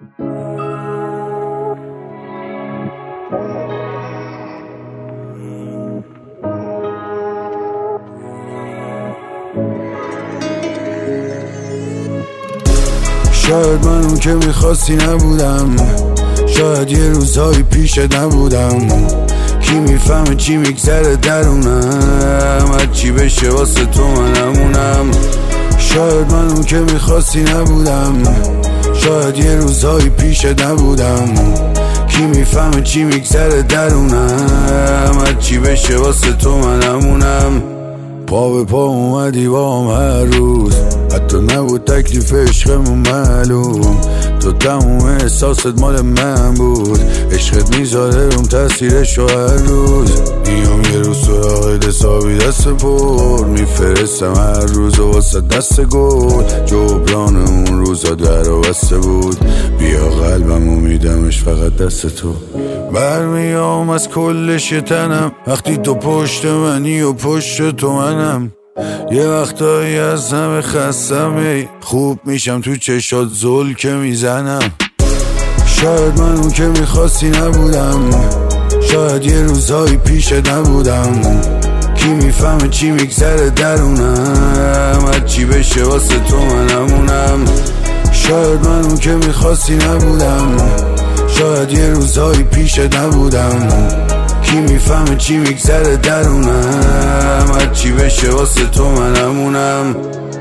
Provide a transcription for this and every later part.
شاید من اون که میخواستی نبودم، شاید یه روزایی پیشت نبودم. کی میفهمه چی میگذره درونم، هرچی بشه واسه تو من همونم. شاید من اون که میخواستی نبودم، شاید یه روزایی پیشت نبودم. کی میفهمه چی میگذره درونم، هرچی بشه واسه تو من همونم. پا به پا اومدی با هم هر روز، حتی نبود تکلیف عشقمون معلوم. تو تموم احساست مال من بود، عشقت میذاره روم تاثیرشو هر روز. میام یه روز سراغ حسابی دست پر، میفرستم هر روز و واسه دست گل. جبران اون روزا در و بسته بود، بیا قلبمو میدمش فقط دست تو. برمیام از کل شتنم وقتی تو پشت منی و پشت تو منم. یه وقتایی از همه خستم، خوب میشم تو چشات زل که میزنم. شاید من اون که میخواستی نبودم، شاید یه روزایی پیشت نبودم. کی میفهمه چی میگذره درونم، هرچی بشه واسه تو من همونم. شاید من اون که میخواستی نبودم، شاید یه روزایی پیشت نبودم. کی میفهمه چی میگذره درونم، هرچی بشه واسه تو من همونم.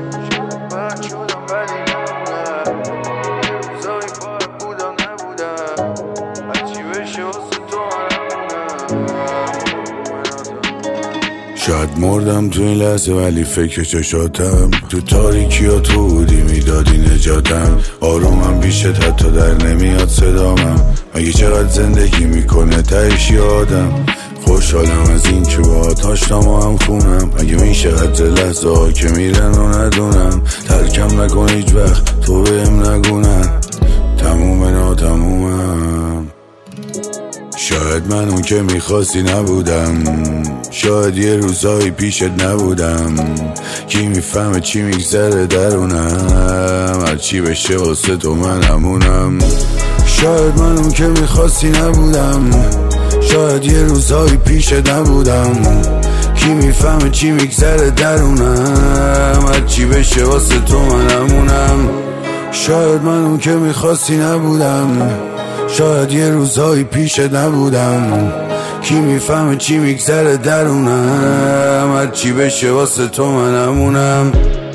شاید مردم تو این لحظه ولی فکر چشاتم، تو تاریکی ها تو بودی میدادی نجاتم. آرومم بیشت حتی در نمیاد صدامم، مگه چقدر زندگی میکنه تهش یادم. خوشحالم از این که باهات آشنام و هم خونم، مگه میشه قدر لحظه ها که میرن و ندونم. ترکم نکن هیچ وقت تو بهم نگونن، تمومه ناتمومم. شاید من اون که میخواستی نبودم، شاید یه روزایی پیشت نبودم. کی میفهمه چی میگذره درونم، هرچی بشه واسه تو من همونم. شاید من اون که میخواستی نبودم، شاید یه روزایی پیشت نبودم. کی میفهمه چی میگذره درونم، هرچی بشه واسه تو من همونم. شاید من اون که میخواستی نبودم، شاید یه روزایی پیشت نبودم. کی میفهمه چی میگذره درونم، هرچی بشه واسه تو من همونم.